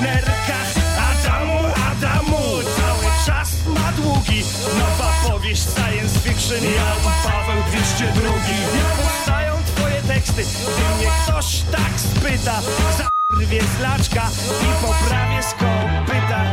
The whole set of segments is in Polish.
nerkach. Adamu, cały czas ma długi. Nowa powieść science fiction, Jan Paweł 202. Nie powstają twoje teksty, gdy mnie ktoś tak spyta. Zarwie z laczka i poprawię z kopyta.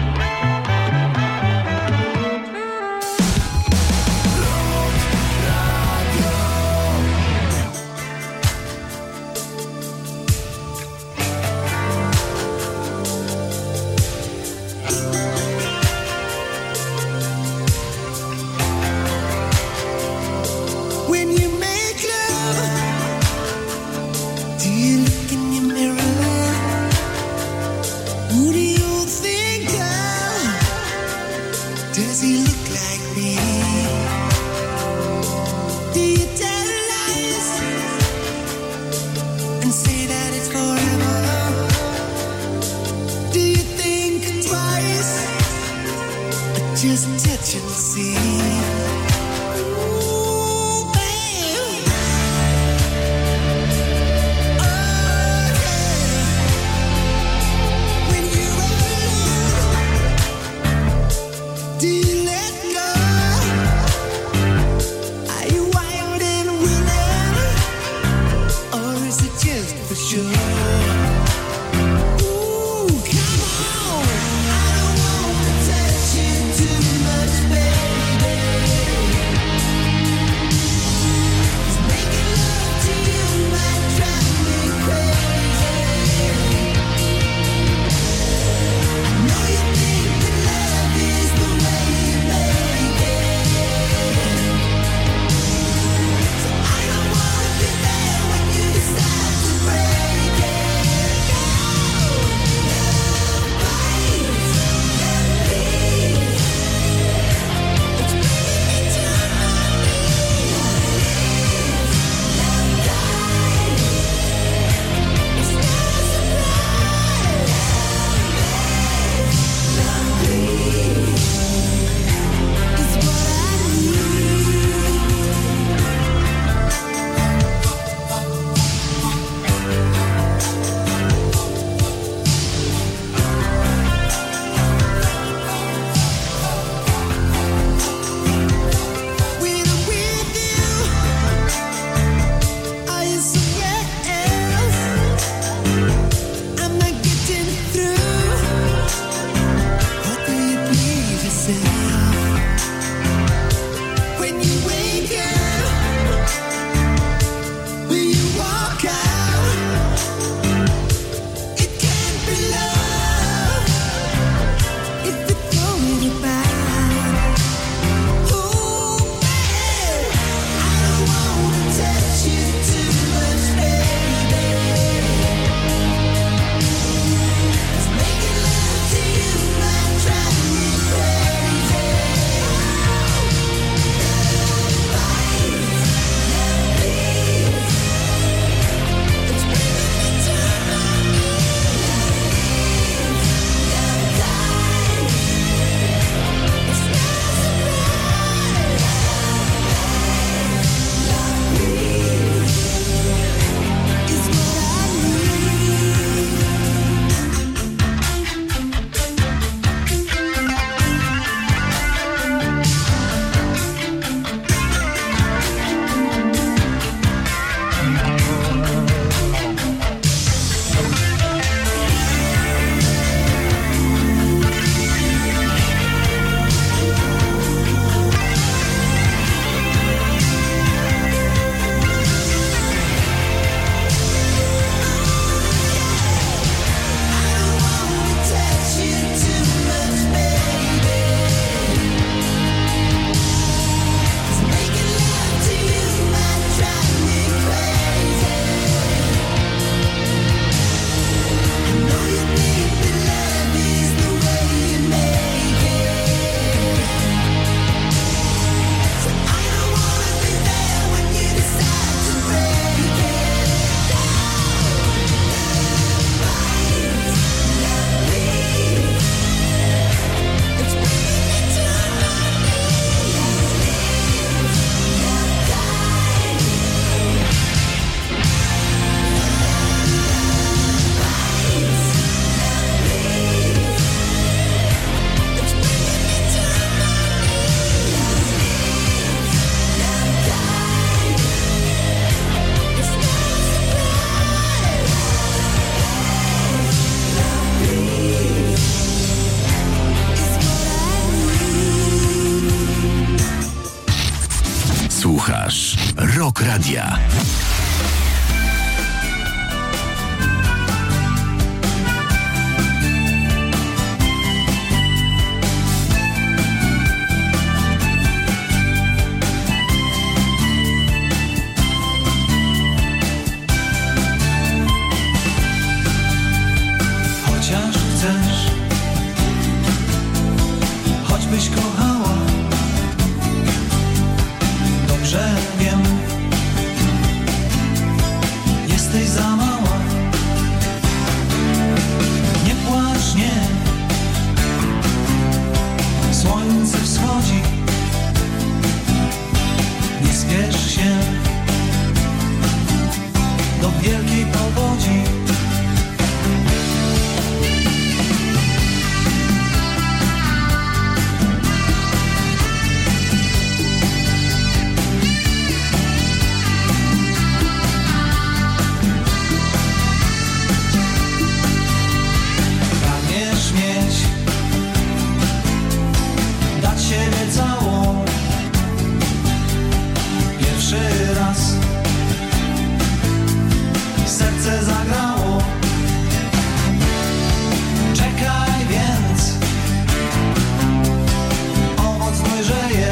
Just touch and see. Baby Blok Radia. Chociaż chcesz, choćbyś kochała, dobrze wiem, jesteś za mała. Nie płacz, nie, słońce wschodzi, nie spiesz się do wielkiej powodzi. Siebie całą, pierwszy raz serce zagrało. Czekaj więc, owoc dojrzeje,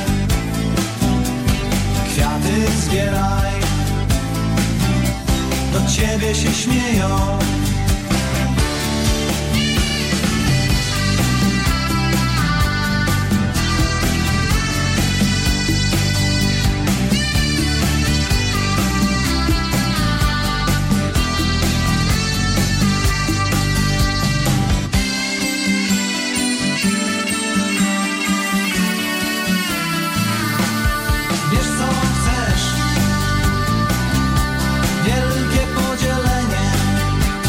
kwiaty zbieraj, do ciebie się śmieją. Wielkie podzielenie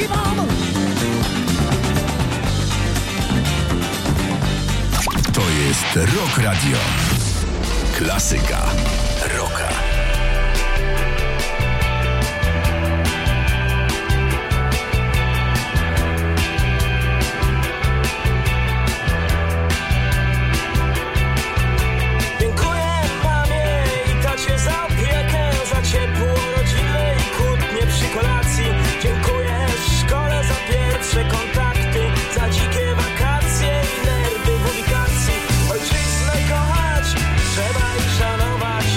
To jest Rock Radio. Klasyka rocka. Dziękuję mamie i tacie za opiekę, za ciepło rodziny i kłótnie przy kolacji. Dziękuję szkole za pierwsze kontakty, za dzikie wakacje i nerwy w ubikacji. Ojczyznę kochać trzeba i szanować,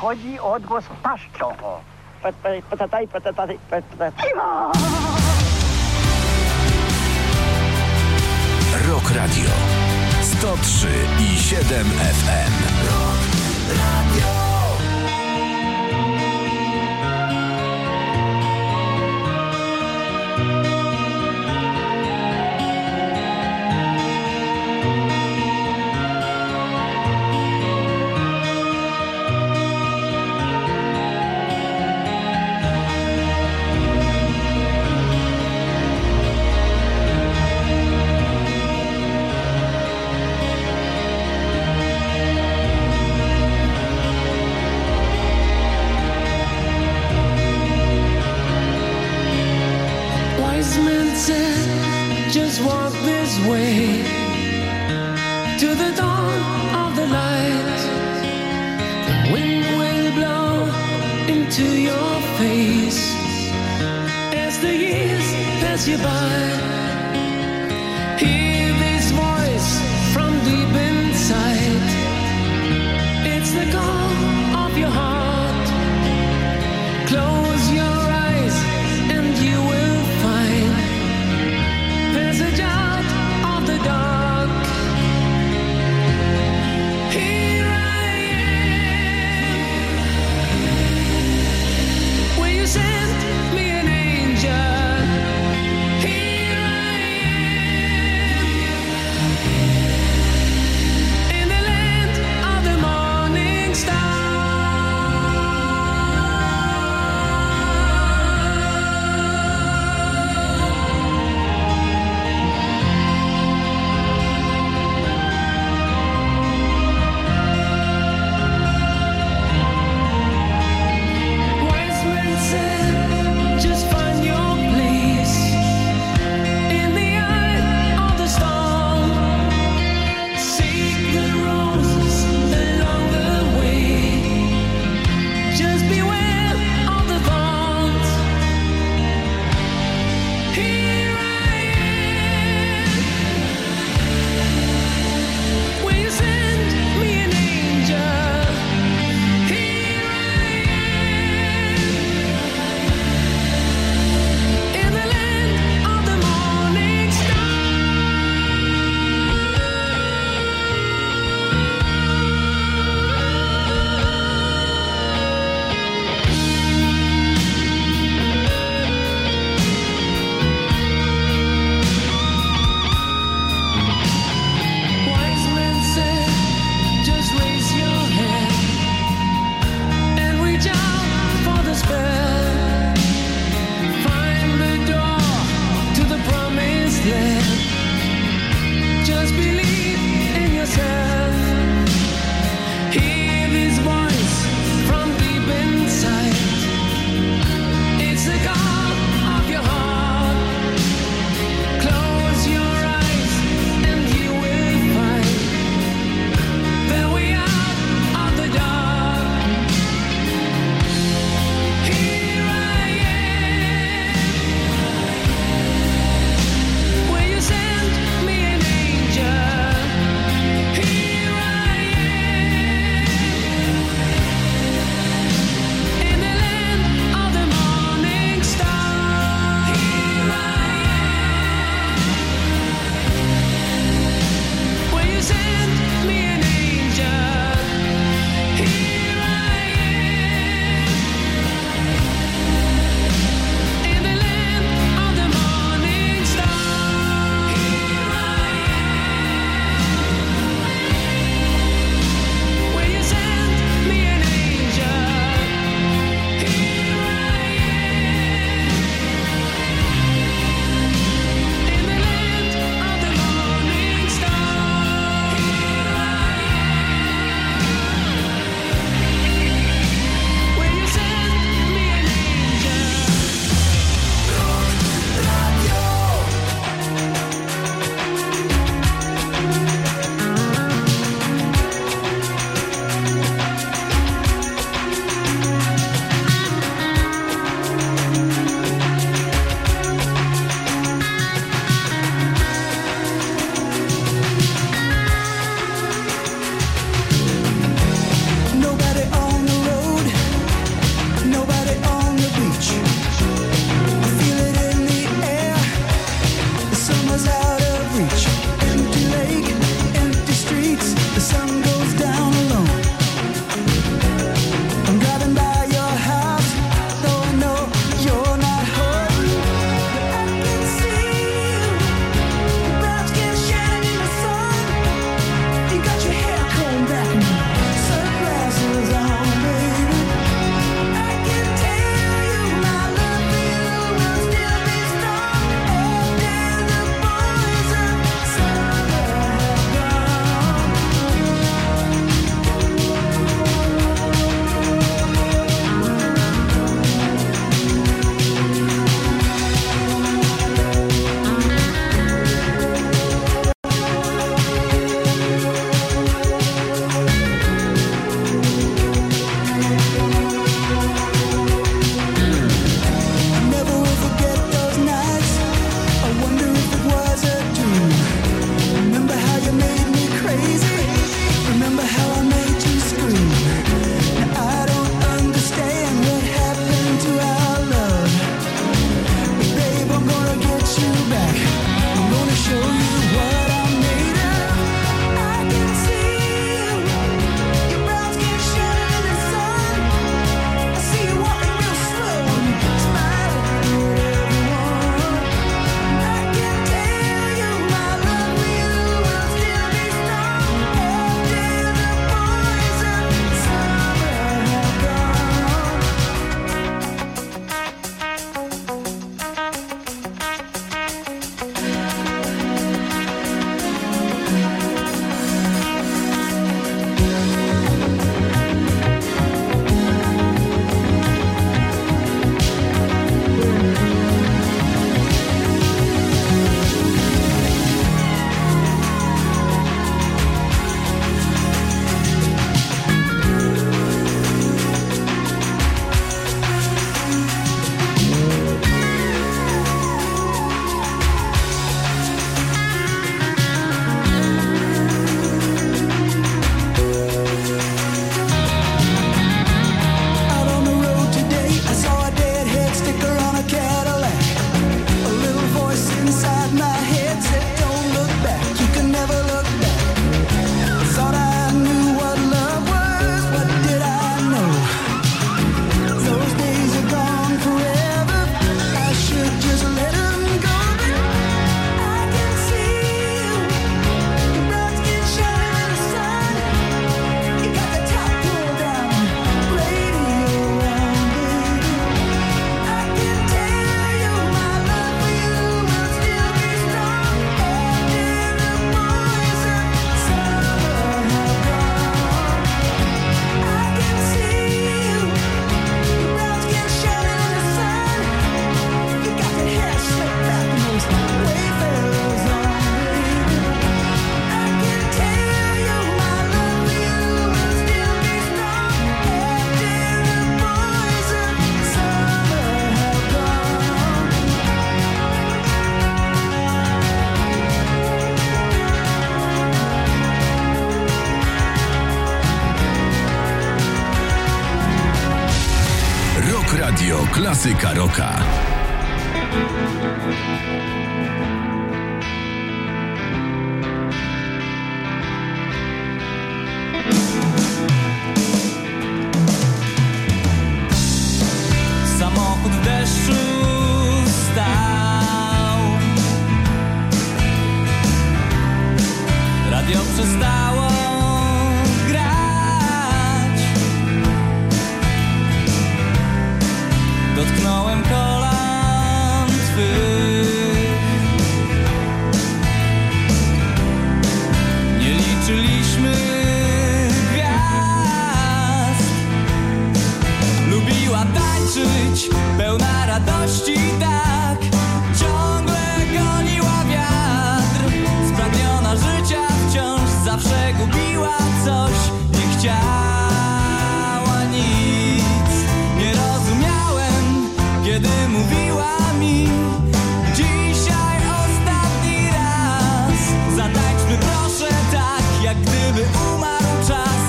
chodzi o odgłos paszczą. O. Rock Radio 103,7 FM. Rock Radio. Just walk this way to the dawn of the light. The wind will blow into your face as the years pass you by. Hear this voice from deep inside. It's the call of your heart. Close your eyes and you will find passage out of the dark. Here I am. Will you send me an angel? Here I klasyka rocka. Samochód w deszczu stał, radio przestało grać. Dotknąłem kolan twych, nie liczyliśmy gwiazd. Lubiła tańczyć, pełna radości, tak ciągle goniła wiatr. Spragniona życia wciąż zawsze gubiła coś, nie chciała nic. Nie rozumiałem, kiedy mówiła mi: dzisiaj ostatni raz, zatańczmy proszę tak, jak gdyby umarł czas.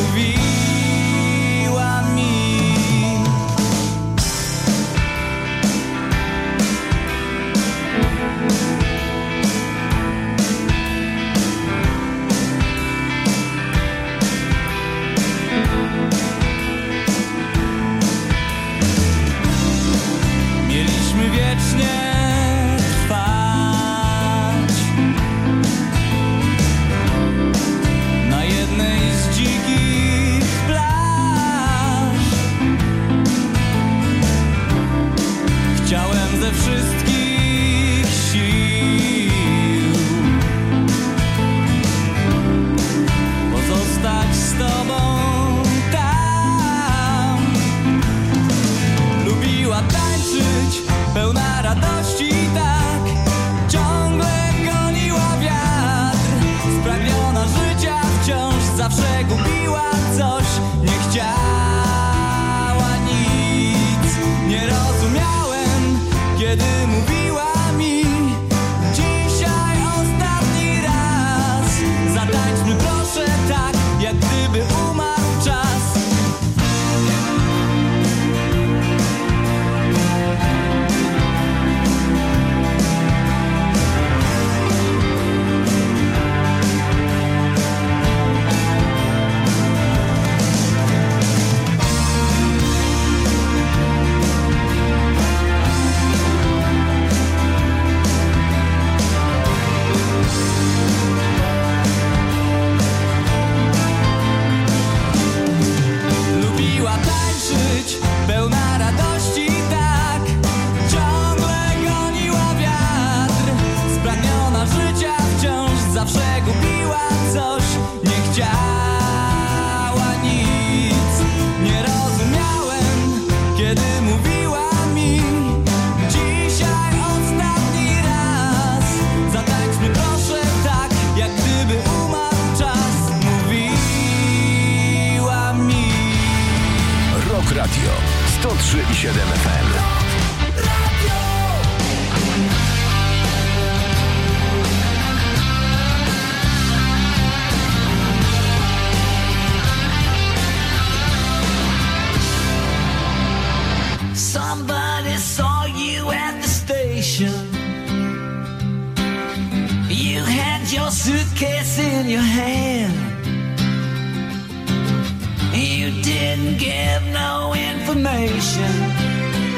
Mówiła mi. Mieliśmy wiecznie trwać na jednej z dzikich plaż. Chciałem ze wszystkich sił pozostać z tobą tam. Lubiła tańczyć, pełna radości, tak ciągle goniła wiatr. Spragniona życia wciąż zawsze gubiła coś, nie chciała nic. Nie rozumiałem, kiedy mówiła mi: dzisiaj ostatni raz, zatańczmy proszę tak, jak gdyby umarł czas. Lubiła tańczyć, pełna radości, tak ciągle goniła wiatr. Spragniona życia wciąż zawsze gubiła coś, nie chciała nic. Nie rozumiałem, kiedy mówiła mi: dzisiaj ostatni raz, zatańczmy proszę tak, jak gdyby umarł czas. Mówiła mi. Rock Radio 103,7 FM. Somebody saw you at the station. You had your suitcase in your hand. You didn't give no information.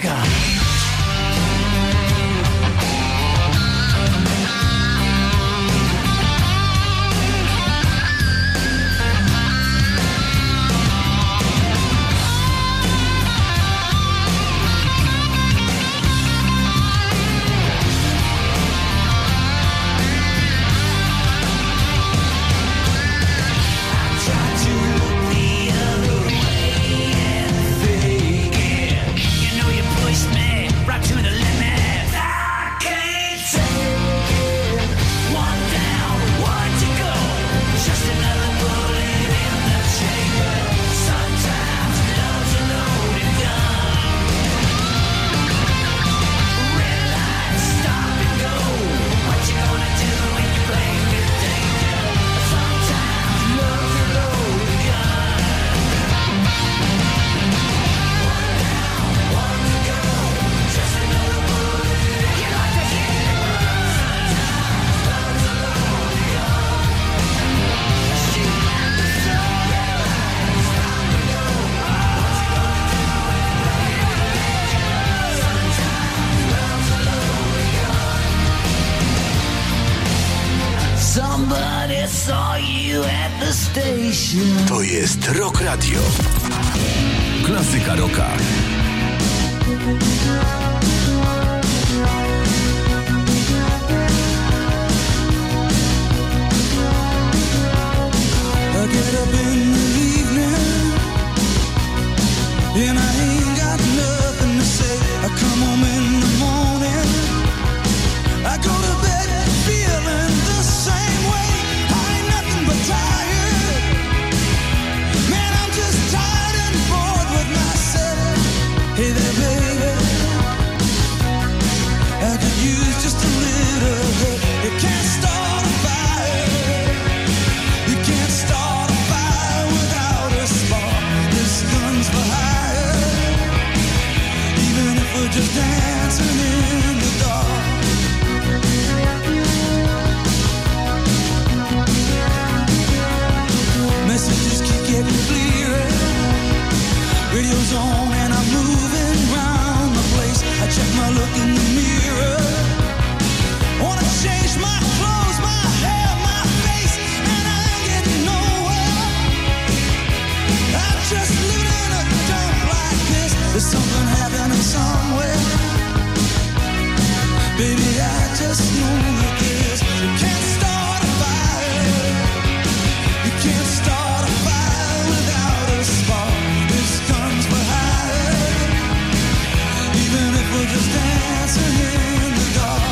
Rocka. To jest Rock Radio. Klasyka rocka. I get up in the evening and I ain't got nothing to say. I come home in the morning, I go to bed feeling the same way. I ain't nothing but tired. Man, I'm just tired and bored with myself. Hey there, baby, I could use just a little help. You can't start a fire. You can't start a fire without a spark. This gun's for hire. Even if we're just dancing in the dark. Messages keep getting clearer. Radio's on and I'm moving round the place. I check my look in the mirror. Wanna change my clothes, my hair, my face, and I ain't getting nowhere. I'm just living in a dump like this. There's something happening somewhere. Baby, I just know that this. You can't start a fire. You can't start a fire without a spark. This gun's for hire. Even if we're just dancing in the dark.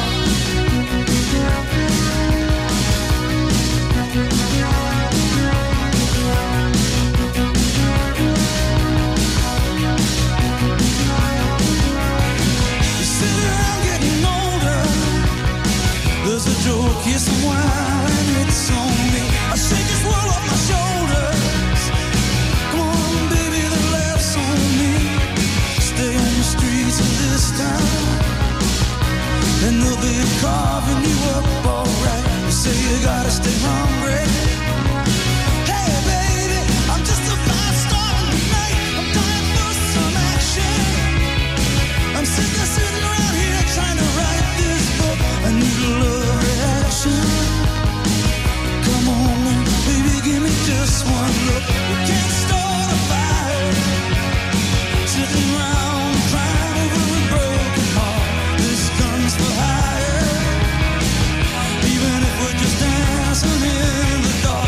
You sit around getting older. There's a joke here somewhere and it's on me. I shake this world off my shoulders. Come on, baby, the laughs on me. Stay on the streets of this town, and they'll be carving you up alright. You say you gotta stay hungry. Hey, baby, I'm just about starting tonight. I'm dying for some action. I'm sitting around here trying to write this book. I need a love reaction. Come on, baby, give me just one look. We can't start a fire. Sitting around crying over a broken heart. This gun's for hire. Even if we're just dancing in the dark.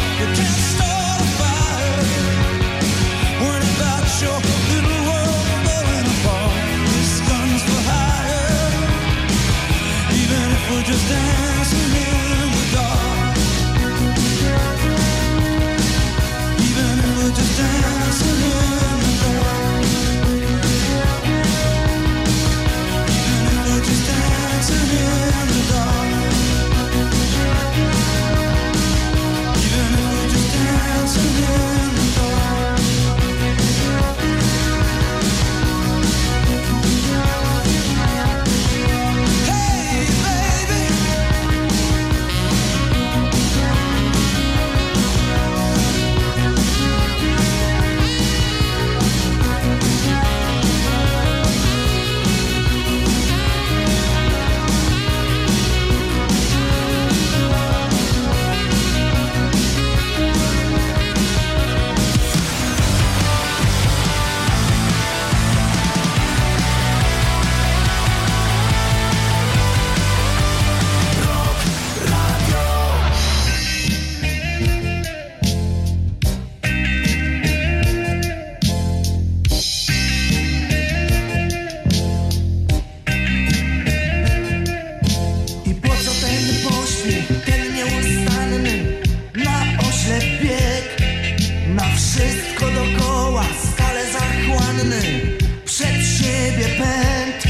śmierci, ten nieustanny na oślep bieg, na wszystko dokoła stale zachłanny, przed siebie pęd.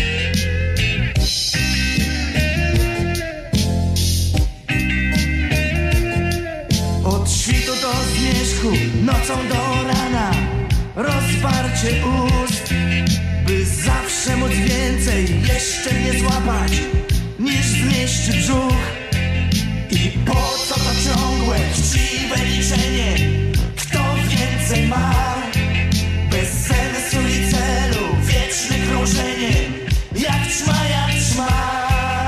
Od świtu do zmierzchu, nocą do rana, rozparcie ust, by zawsze móc więcej jeszcze mnie złapać, niż zmieści brzuch. I po co to ciągłe, chciwe liczenie, kto więcej ma? Bez sensu i celu, wieczne krążenie, jak ćma, jak ćma.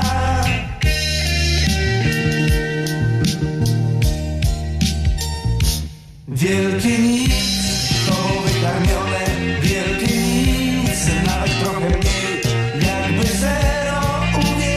Wielkie nic, tobą wykarmione, wielkie nic, nawet trochę mniej, jakby zero uwierzyć.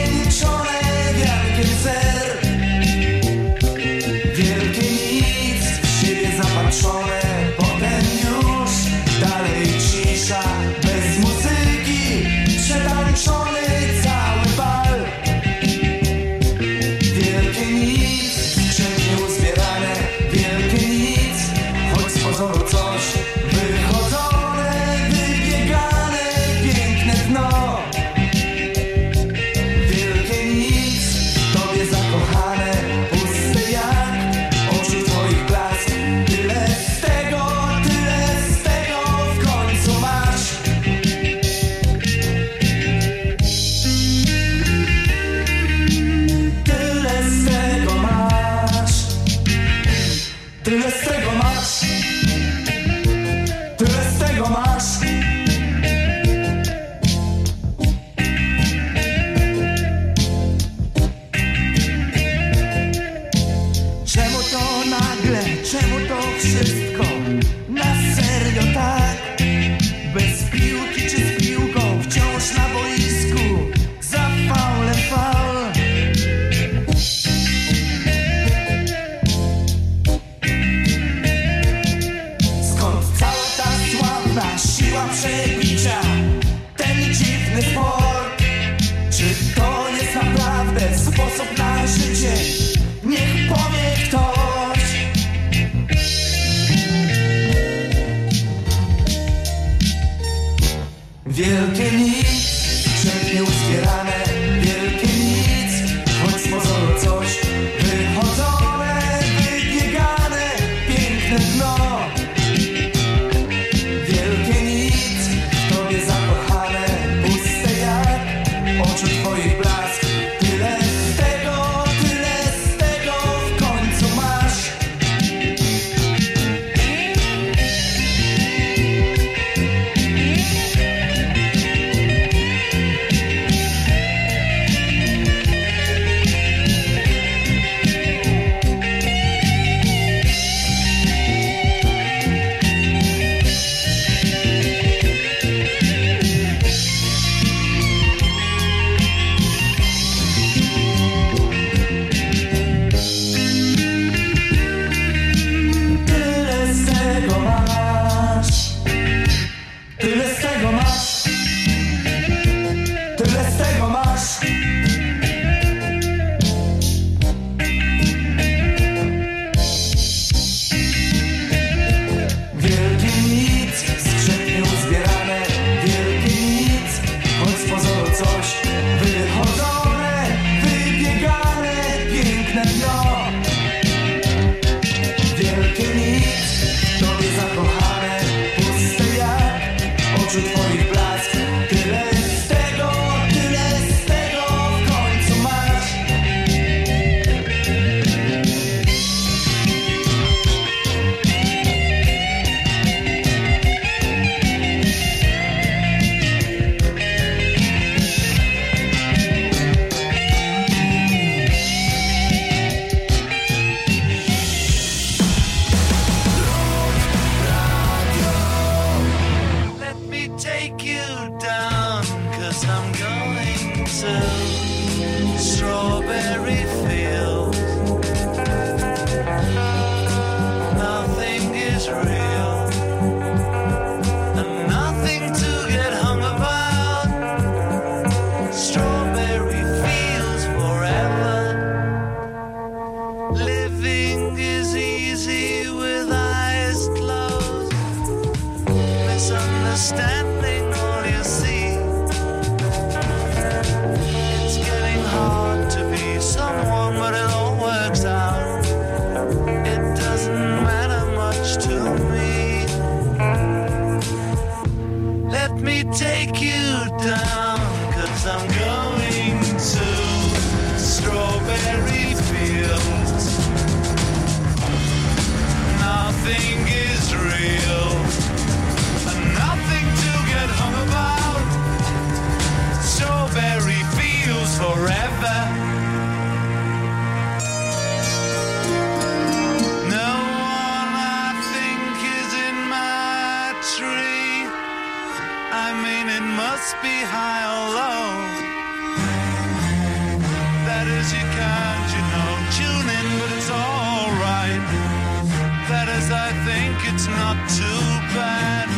you can't, you know, tune in, but it's alright. That is, I think it's not too bad.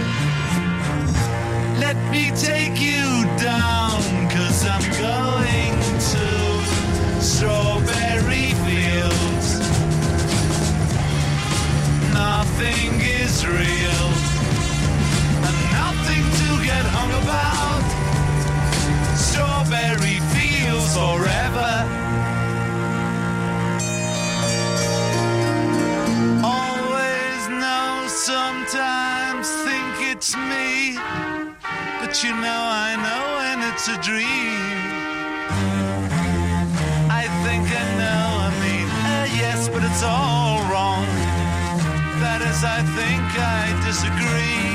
Let me take you down, 'cause I'm going to strawberry fields. Nothing is real, and nothing to get hung about. Strawberry fields forever. Always know, sometimes think it's me, but you know I know when it's a dream. I think I know, I mean, yes, but it's all wrong. That is, I think I disagree.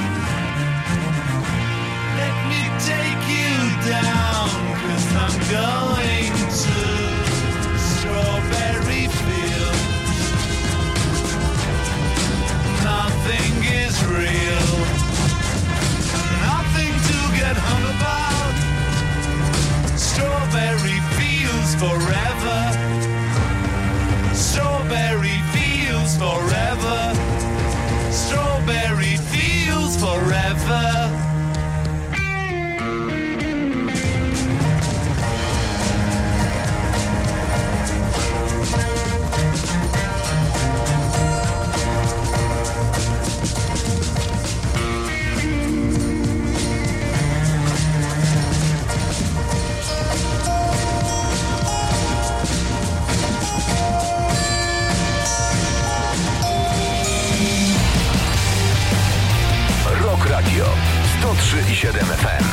Let me take you down, 'cause I'm going to strawberry fields. Nothing is real, nothing to get hung about. Strawberry fields forever. Strawberry fields forever. Strawberry fields forever. Radio 103,7 FM.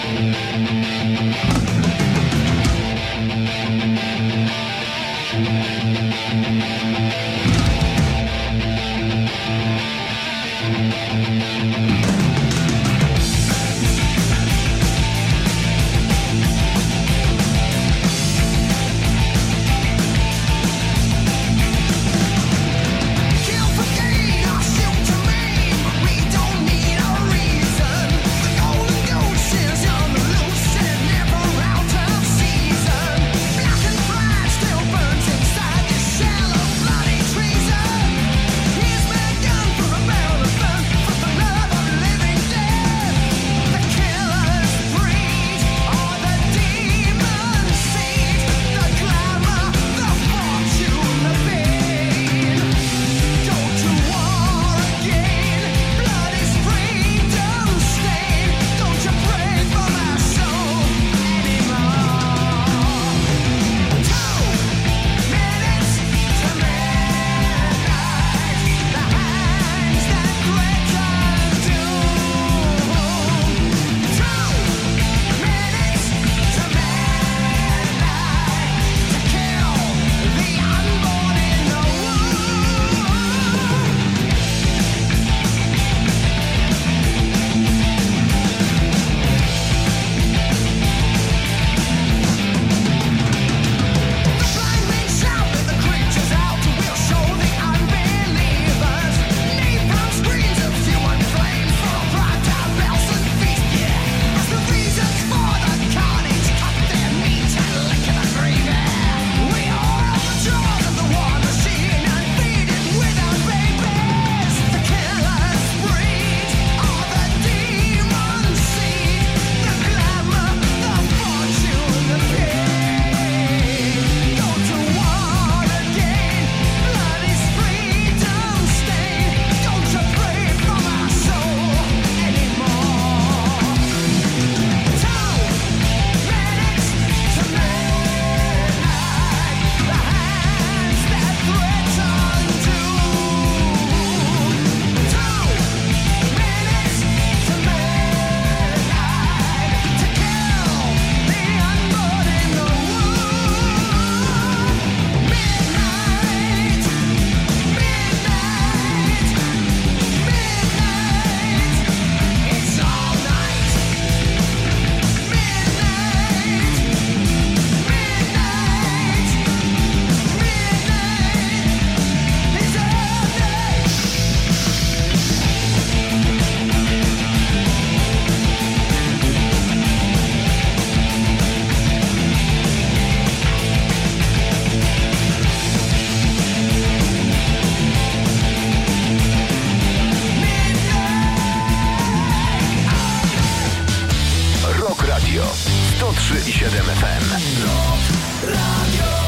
103,7 FM. Radio.